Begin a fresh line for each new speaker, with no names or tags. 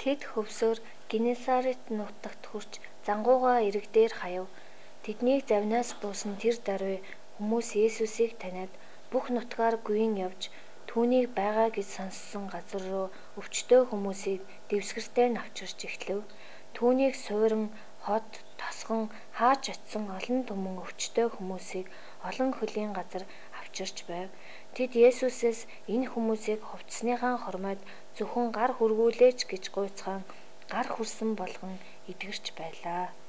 Тэд хөвсөөр Генесарет нутагт хүрч зангуугаа эрэг дээр хаяв. Тэднийг завнаас буусан тэр даруй хүмүүс Есүсийг таниад бүх нутгаар гүйн явж түүнийг байгаа гэж сонссон газар руу өвчтөө хүмүүсийг дэвсгэртээр навчирч эхлэв. Түүнийг суурин, хот, тосгон хаач очсон олон түмэн өвчтөө хүмүүсийг олон хөлийн газар авчирч байв. Тэд Есүсээс энэ хүмүүсийг хувцсныхаа хормойд зөвхөн гар хүргүүлээч гэж гуйцхан гар хүрсэн болгон эдгэрч байлаа.